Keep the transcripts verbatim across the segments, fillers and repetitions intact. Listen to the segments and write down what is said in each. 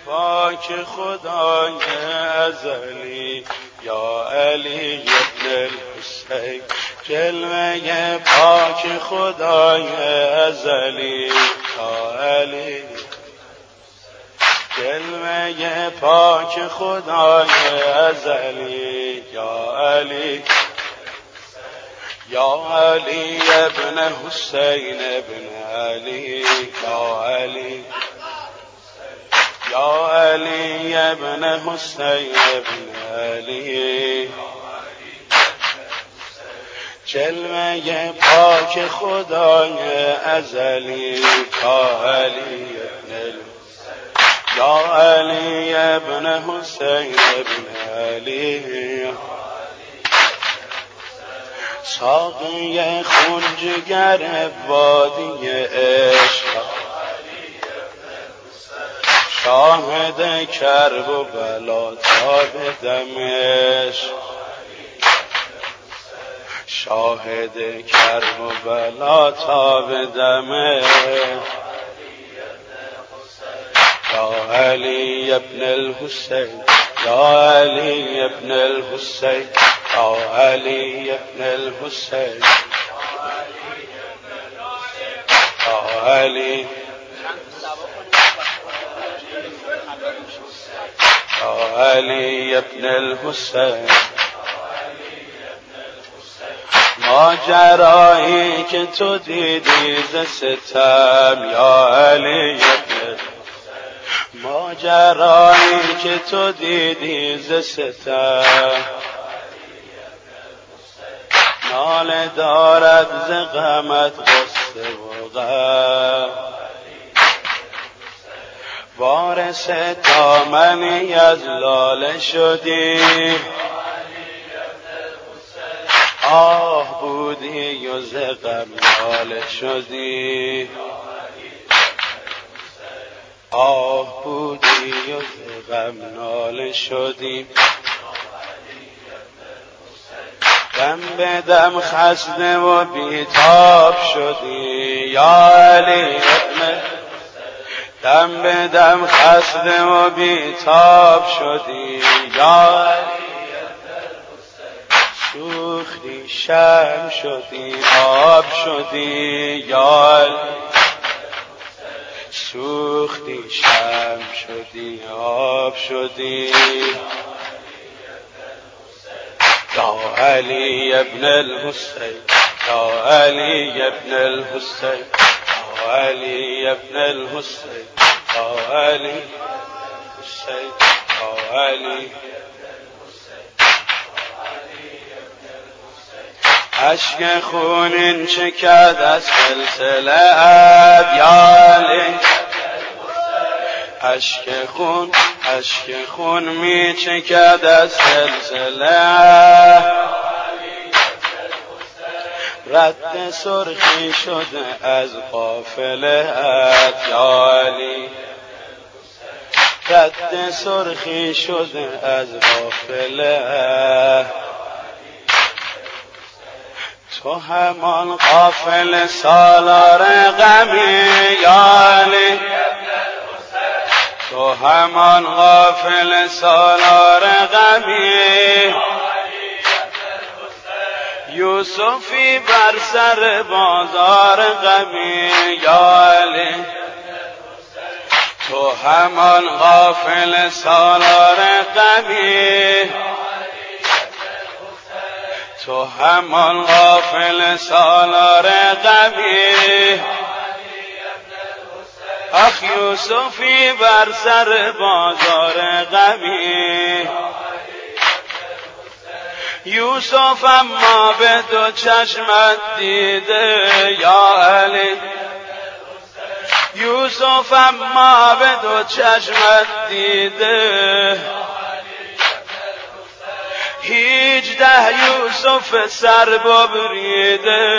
پاک خدای ازلی یا علی ابن الحسین، جلوه پاک خدای ازلی یا علی، جلوه پاک خدای ازلی یا علی، یا علی ابن حسین ابن علی یا علی، یا علی ابن حسین ابن علی، جلوه پاک خدای ازلی یا علی ابن، یا علی ابن حسین ابن علی، ساقی خون جگر وادی عشق، شاهد کرب و بلا تا به دمشق، شاهد کرب و بلا تا به دمشق، یا علی ابن الحسین، یا علی ابن الحسین، یا علی ابن الحسین، یا علی، یا علی ابن الحسین. ماجرایی که تو دیدی ز ستم یا علی ابن، ماجرایی که تو دیدی ز ستم، ناله دارد ز غمت غصه و غم، وارث دامنی از لاله شدی، آه بودی و ز غم ناله شدی، آه بودی و ز غم ناله شدی، دم به دم خسته و بیتاب شدی یا علی ابن، دم به دم خسته و بیتاب شدی یا علی، سوختی شم شدی آب شدی یا علی، سوختی شم شدی آب شدی، یا علی ابن الحسین، یا علی ابن الحسین، یا علی ابن الحسین، یا علی حسین، یا علی. اشک خونین چکد از سلسله ات یا علی، اشک خون، اشک خون می چکد از سلسله، رد سرخی شده از قافله ات یا علی، رد سرخی شده از قافله، تو همان قافله سالار غمی یا علی، تو همان غافل سالار غمی، یوسفی بر سر بازار غمی یا علی، تو همان غافل سالار غمی، تو همان غافل سالار غمی، آخ یوسفی بر سر بازار غمی، یوسف اما به دو چشمت دیده یا علی، یوسف اما به دو چشمت دیده، هیجده یوسف سر ببریده،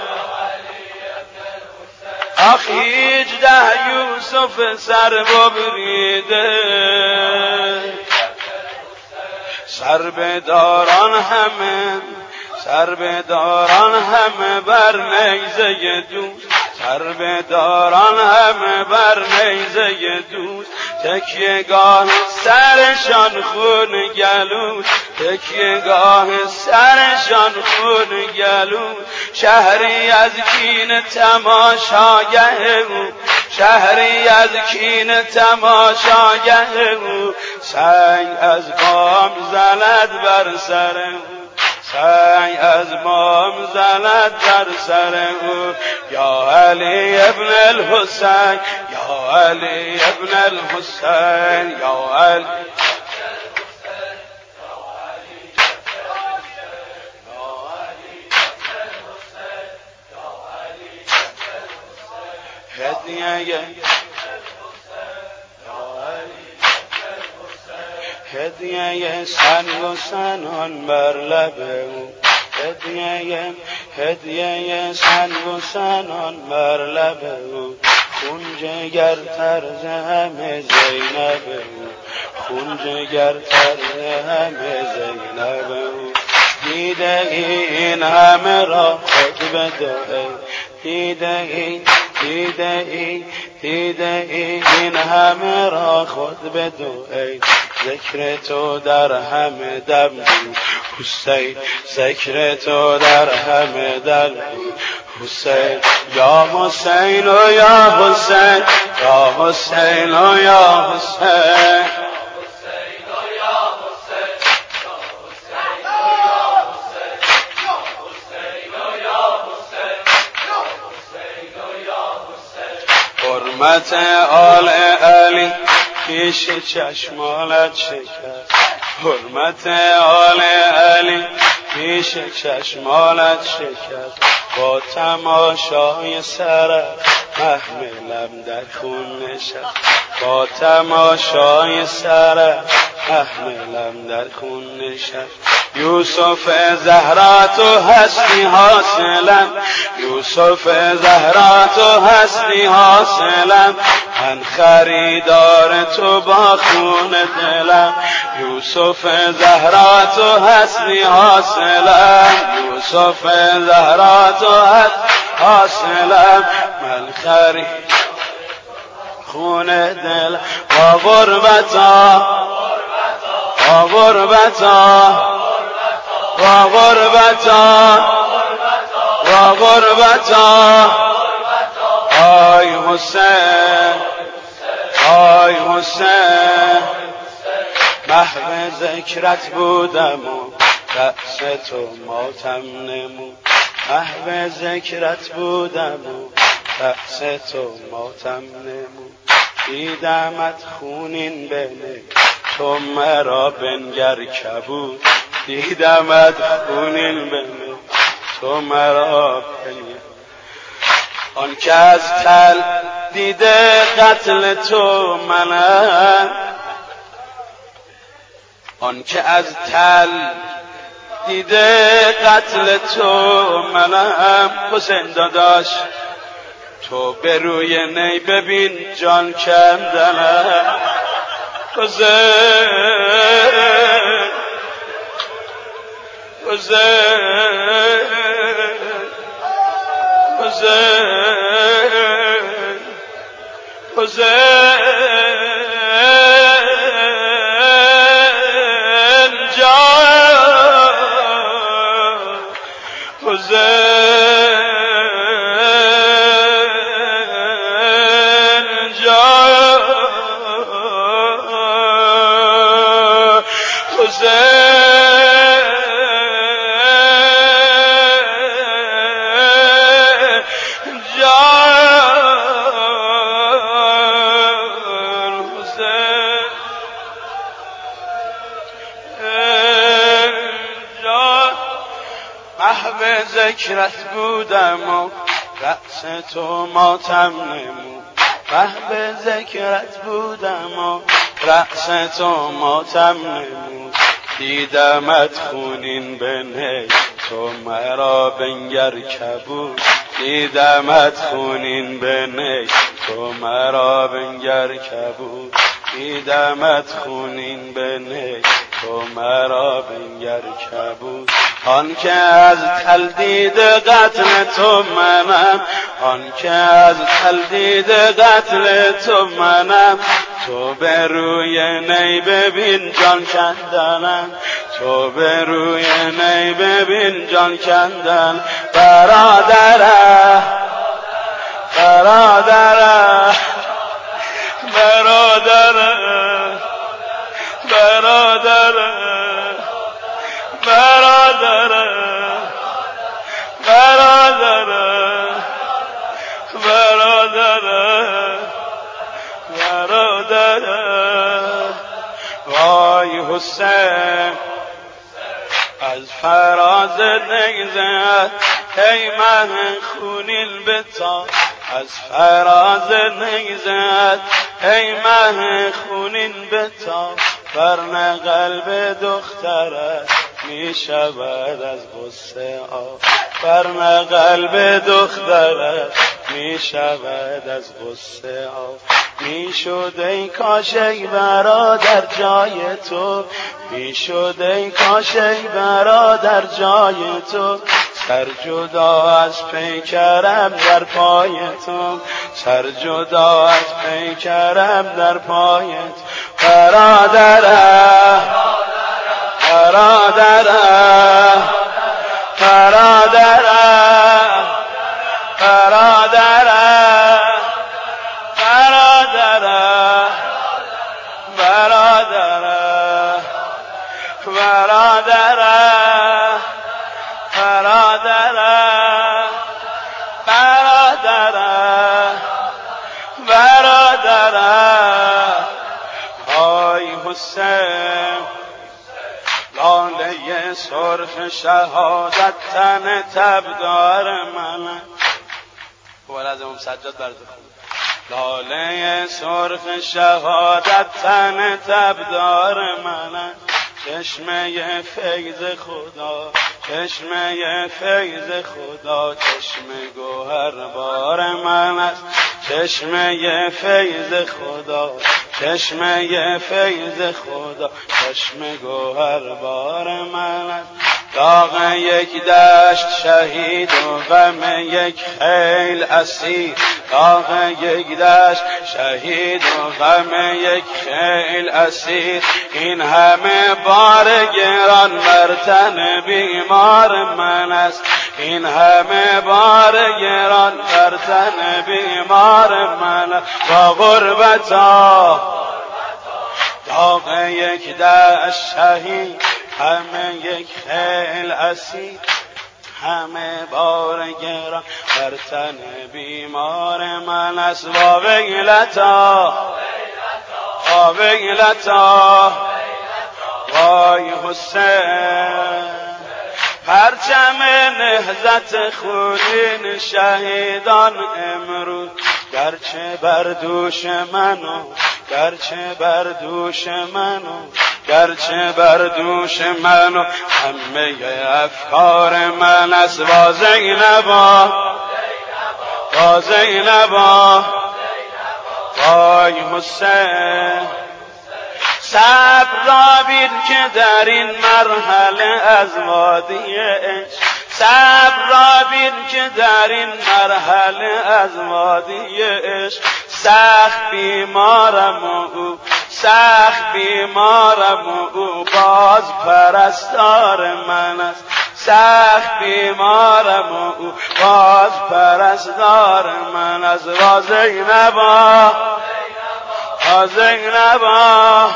آخ هیجده یوسف سر ببریده، سر بداران همه، سر بداران همه بر نیزه دوست، سر بداران همه بر نیزه دوست، تکیهگاه سرشان خون گلو، تکیهگاه سرشان خون گلو، شهری از کین تماشاگه او، شهری از کین تماشاگه او، سنگ از بام زند بر سر او، سنگ از بام زند بر سر او. یا علی ابن الحسین، یا علی ابن الحسین، یا علی هدیه هدیه سنگ و سنان بر لب او، هدیه هدیه سنگ و سنان بر لب او، خون جگر طرز همه زینب او، خون جگر طرز همه زینب او. دیده این همه را خود بدهی، دیده این دیده این دیده این همه را خود بدهی، ذکر تو در همه دم حسین، ذکر تو در همه دل حسین. یا حسین و یا حسین، یا حسین و یا حسین، حرمت آل علی پیش چشمانت شکست، حرمت آل علی پیش چشمانت شکست، با تماشای سرت محملم در خون نشست، با تماشای سرت محملم در خون نشست. یوسف زهرا تو هستی حاصلم، یوسف زهرا تو هستی حاصلم، من خریدار تو با خون دلم، یوسف زهرا تو هستی حاصلم، یوسف زهرا تو هستی حاصلم، من خرید خون دل. و غربتا و غربتا و غربتا و غربتا، آی حسین آی حسین، محو ذکرت بودم و رأس تو ماتم نمود، محو ذکرت بودم و رأس تو ماتم نمود. دیدمت خونین بنه تو مرا بنگر کبود، دیدمت خونین بنه تو مرا بنگر. آن که از تل دیده قتل تو منم، آن که از تل دیده قتل تو منم. حسین داداش تو به روی نی ببین جان کندنم، حسین حسین حسین حسین جان حسین جان حسین محو ذکرت بودم و رأس تو ماتم نمود، محو ذکرت بودم و رأس تو ماتم نمود. دیدمت خونین بنه تو مرا بنگر کبود، دیدمت خونین بنه تو مرا بنگر کبود، دیدمت خونین بنه تو مرا بنگر کبود. آن که از تلدید قتل تو منم، آن که از تلدید قتل تو منم، تو به روی نی ببین جان کندنم، تو به روی نی ببین جان کندن. برادره برادره برادره برادره برادره برادره برادره برادره. وای حسین از فراز نیزت ای من خونین بتا، از فراز نیزت ای من خونین بتا، ورنه قلب دخترت می شود از غصه آب، ورنه قلب دخترت می شود از غصه آب. می شد ای کاش ای برادر جای تو، می شد ای کاش ای برادر جای تو، سر جدا از پیکرم در پای تو، سر جدا از پیکرم در پایت. برادره برادره برادره برادره برادره برادره برادره برادره برادره برادره. آی حسین لاله سرخ شهادت تن تبدار من، ولازم سجاد برد خود. لاله سرخ شهادت تن تبدار من، چشمه فیض خدا، چشمه فیض خدا، چشمه گوهر بار من است، چشمه فیض خدا، چشمه فیض خدا، چشمه گوهر بار من است. داغ یک دشت شهید و غم یک خیل اسیر، داغ یک دشت شهید و غم یک خیل اسیر، این همه بار گران بر تن بیمار من است، این همه بار گران بر تن بیمار من است. با غربتا داغ یک دشت شهید، همه یک خیل اسیر، همه بار گران بر تن بیمار من است. و ویلتا و ویلتا وای حسین پرچم نهضت خونین شهیدان امروز، گرچه بر دوش منو گرچه بر دوش منو گرچه بر دوش منو همه افکار من است. با زینبا با زینبا وای حسین صبر را بین که در این مرحله از وادی عشق، صبر را بین که در این مرحله از وادی عشق، سخت بیمارم و او سخت بیمارم و او باز پرستار من است، سخت بیمارم و او باز پرستار من است. و زینبا و زینبا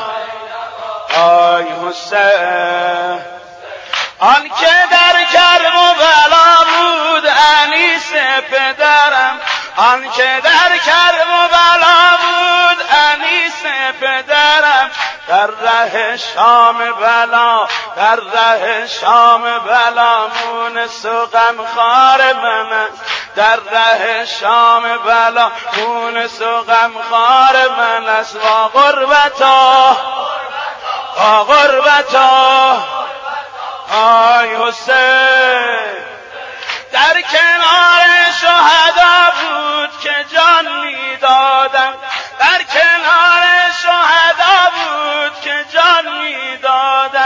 آی حسین آن که در کرب و بلا بود انیس پدرم، آن که در کرب و بلا بود انیس پدرم، در ره شام بلا در ره شام بلا مونس و غمخوار من است، در ره شام بلا مونس و غمخوار من است. و غربتا و غربتا آی حسین در کنار شهدا بود که جان می دادم، در کنار شهدا بود که جان می دادم،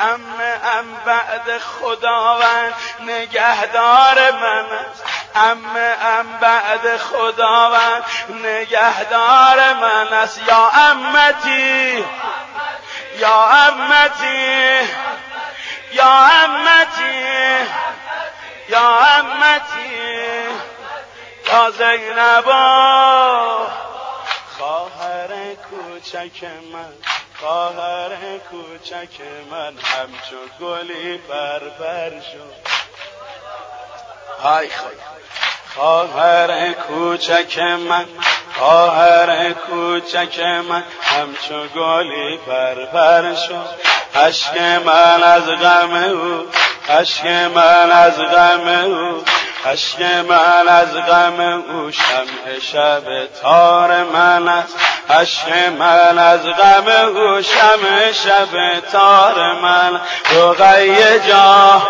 عمه ام بعد خداوند نگهدار من است، عمه ام بعد خداوند نگهدار من است. یا عمتی یا عمتی یا عمتی یا عمتی یا زینبا، خواهر کوچک من، خواهر کوچک من همچو گلی پرپر شد. های خدا، خواهر کوچک من، خواهر کوچک من همچو گلی پرپر شد. اشک من از غم او، اشک من از غم او، اشک من از غم او شمع شب تار من است. اشک من از غم او شمع شب تار من. رقیه جان،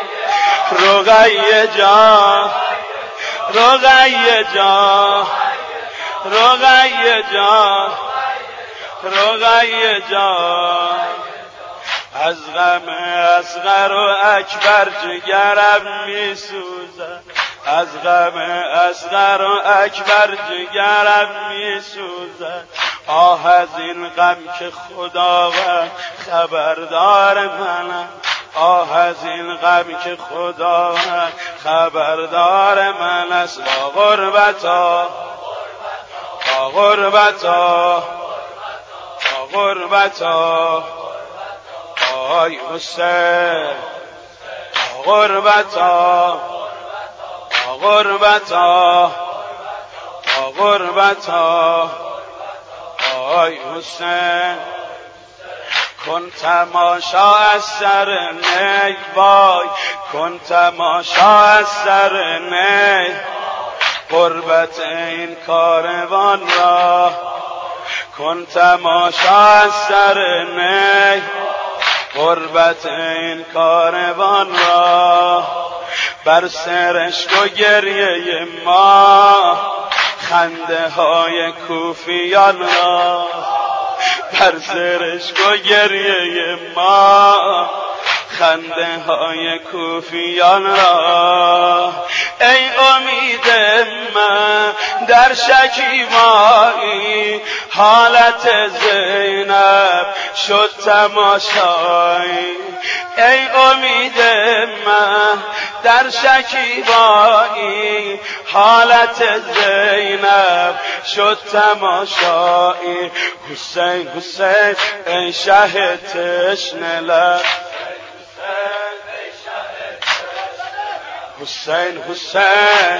رقیه جان، رقیه جان، رقیه جان، رقیه جان، از غم اصغر و اکبر جگرم می سوزد، از غم اصغر و اکبر جگرم می سوزد. آه از این غم که خداوند خبردار منم، آه از این غم که خداوند خبردار من است. با غربتا، با غربتا، با غربتا، آی حسین، با غربتا، با غربتا، با غربتا، آی حسین. کن تماشا از سر نی، وای کن تماشا از سر نی، غربت این کاروان را. کن تماشا از سر نی، غربت این کاروان را. بر سرشک و گریه ما خنده های کوفیان را، بر سرشک و گریه ما خنده های کوفیان را. ای امید من در شکیبایی، حالت زینب شد تماشایی. ای امید من در شکیبایی، حالت زینب شد تماشایی. حسین حسین ای شه تشنه لب، حسین حسین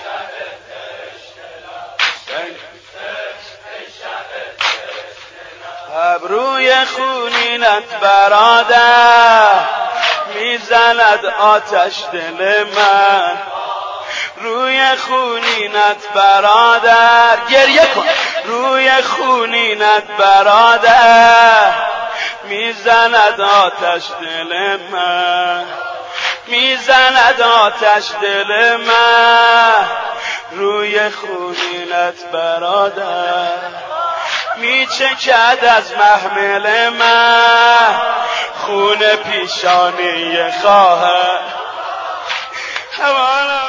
ابروی خونینت برادر میزند آتش دل من. روی خونینت برادر، گریه کن، روی خونینت برادر میزند آتش دل من، میزند آتش دل من. روی خونینت برادر میچکد از محمل من، خون پیشانی خواهر.